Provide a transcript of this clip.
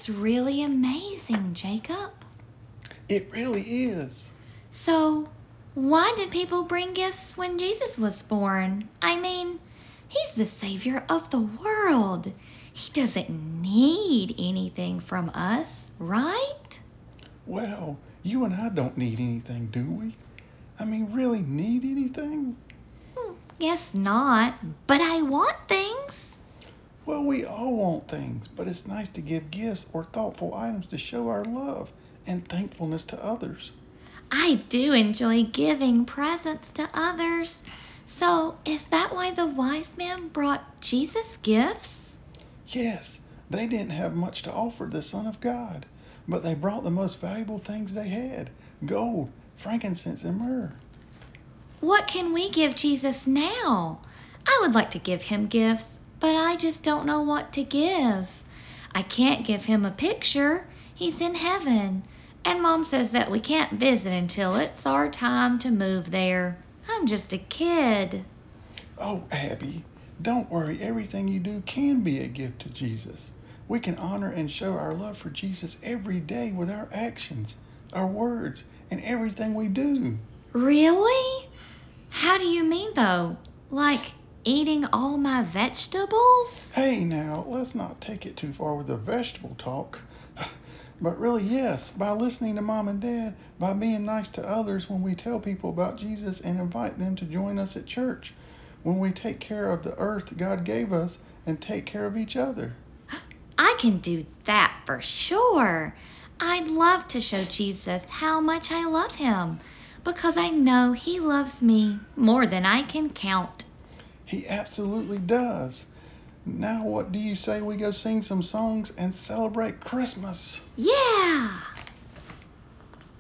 That's really amazing, Jacob. It really is. So, why did people bring gifts when Jesus was born? I mean, he's the Savior of the world. He doesn't need anything from us, right? Well, you and I don't need anything, do we? I mean, really need anything? Guess not, but I want things. Well, we all want things, but it's nice to give gifts or thoughtful items to show our love and thankfulness to others. I do enjoy giving presents to others. So, is that why the wise man brought Jesus gifts? Yes, they didn't have much to offer the Son of God, but they brought the most valuable things they had: gold, frankincense, and myrrh. What can we give Jesus now? I would like to give him gifts, but I just don't know what to give. I can't give him a picture. He's in heaven. And Mom says that we can't visit until it's our time to move there. I'm just a kid. Oh, Abby, don't worry. Everything you do can be a gift to Jesus. We can honor and show our love for Jesus every day with our actions, our words, and everything we do. Really? How do you mean though? Like eating all my vegetables? Hey now, let's not take it too far with the vegetable talk. But really, yes, by listening to Mom and Dad, by being nice to others when we tell people about Jesus and invite them to join us at church, when we take care of the earth God gave us and take care of each other. I can do that for sure. I'd love to show Jesus how much I love him because I know he loves me more than I can count. He absolutely does. Now, what do you say we go sing some songs and celebrate Christmas? Yeah!